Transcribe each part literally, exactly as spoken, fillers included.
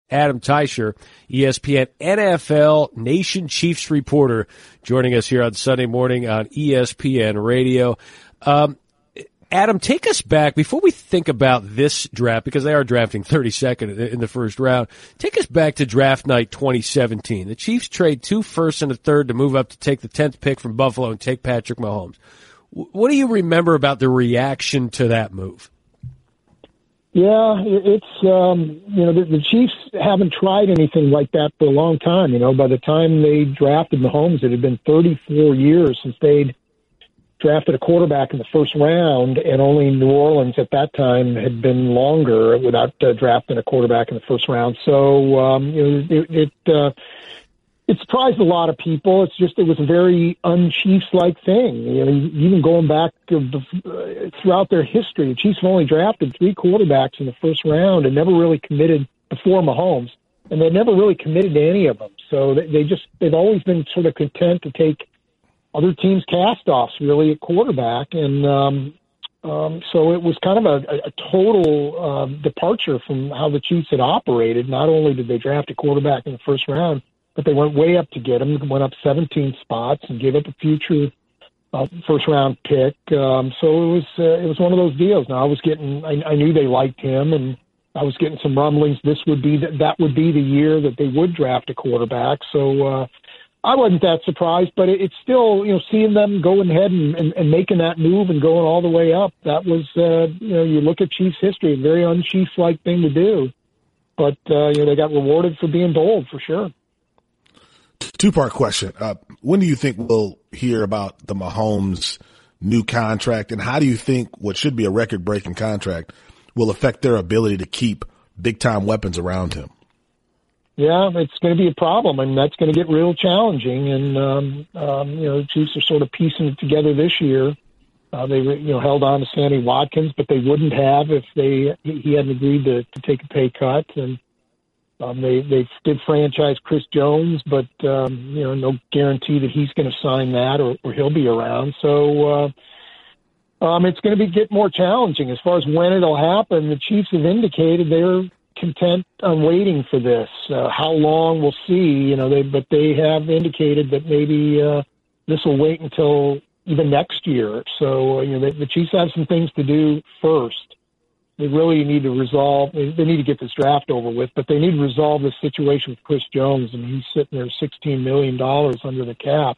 Adam Teicher, E S P N N F L Nation Chiefs reporter, joining us here on Sunday morning on E S P N Radio. Um, Adam, take us back before we think about this draft, because they are drafting thirty-second in the first round. Take us back to draft night twenty seventeen. The Chiefs trade two firsts and a third to move up to take the tenth pick from Buffalo and take Patrick Mahomes. What do you remember about the reaction to that move? Yeah, it's, um, you know, the, the Chiefs haven't tried anything like that for a long time. You know, by the time they drafted Mahomes, it had been thirty-four years since they'd drafted a quarterback in the first round, and only New Orleans at that time had been longer without uh, drafting a quarterback in the first round. So, um, you know, it, it, uh, it surprised a lot of people. It's just, it was a very un-Chiefs-like thing. You know, even going back uh, throughout their history, the Chiefs have only drafted three quarterbacks in the first round and never really committed before Mahomes, and they never really committed to any of them. So they, they just, they've always been sort of content to take other teams' cast-offs, really, at quarterback. And um, um, so it was kind of a, a total uh, departure from how the Chiefs had operated. Not only did they draft a quarterback in the first round, but they went way up to get him, went up seventeen spots and gave up a future uh, first-round pick. Um, so it was uh, it was one of those deals. Now, I was getting, I, I knew they liked him, and I was getting some rumblings. This would be, the, that would be the year that they would draft a quarterback. So, uh, I wasn't that surprised, but it's still, you know, seeing them going ahead and, and, and making that move and going all the way up. That was, uh, you know, you look at Chiefs history, a very un-Chiefs-like thing to do. But, uh, you know, they got rewarded for being bold, for sure. Two-part question. Uh, when do you think we'll hear about the Mahomes new contract, and how do you think what should be a record-breaking contract will affect their ability to keep big-time weapons around him? Yeah, it's going to be a problem, and that's going to get real challenging. And, um, um, you know, the Chiefs are sort of piecing it together this year. Uh, they, you know, held on to Sammy Watkins, but they wouldn't have if they he hadn't agreed to, to take a pay cut. And um, they, they did franchise Chris Jones, but, um, you know, no guarantee that he's going to sign that or, or he'll be around. So uh, um, it's going to be get more challenging. As far as when it'll happen, the Chiefs have indicated they're content on waiting for this. Uh, how long, we'll see. You know, they but they have indicated that maybe uh, this will wait until even next year. So uh, you know, they, the Chiefs have some things to do first. They really need to resolve. They, they need to get this draft over with, but they need to resolve this situation with Chris Jones. I mean, he's sitting there sixteen million dollars under the cap.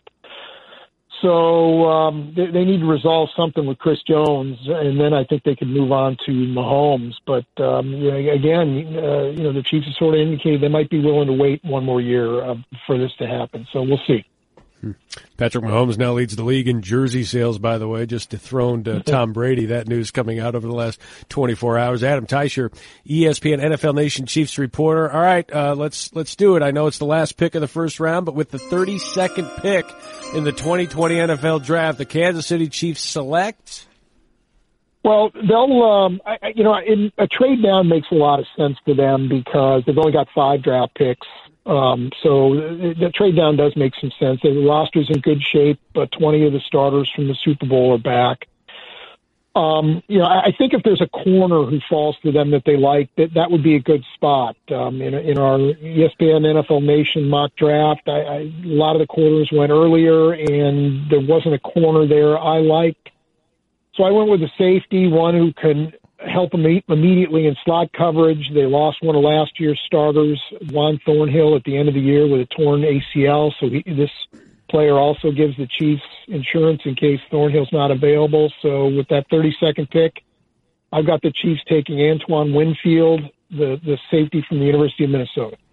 So um, they, they need to resolve something with Chris Jones, and then I think they can move on to Mahomes. But um, you know, again, uh, you know, the Chiefs have sort of indicated they might be willing to wait one more year uh, for this to happen. So we'll see. Patrick Mahomes now leads the league in jersey sales, by the way, just dethroned uh, Tom Brady. That news coming out over the last twenty-four hours. Adam Teicher, E S P N N F L Nation Chiefs reporter. All right, uh, let's let's do it. I know it's the last pick of the first round, but with the thirty-second pick in the twenty twenty N F L Draft, the Kansas City Chiefs select. Well, they'll, um, I, you know, in, a trade down makes a lot of sense for them because they've only got five draft picks. Um, so the, the trade down does make some sense. The roster's in good shape, but twenty of the starters from the Super Bowl are back. Um, you know, I, I think if there's a corner who falls to them that they like, that that would be a good spot. Um, in, in our E S P N N F L Nation mock draft, I, I, a lot of the corners went earlier, and there wasn't a corner there I liked. So I went with a safety, one who can help them immediately in slot coverage. They lost one of last year's starters, Juan Thornhill, at the end of the year with a torn A C L. So he, this player also gives the Chiefs insurance in case Thornhill's not available. So with that thirty-second pick, I've got the Chiefs taking Antoine Winfield, the, the safety from the University of Minnesota.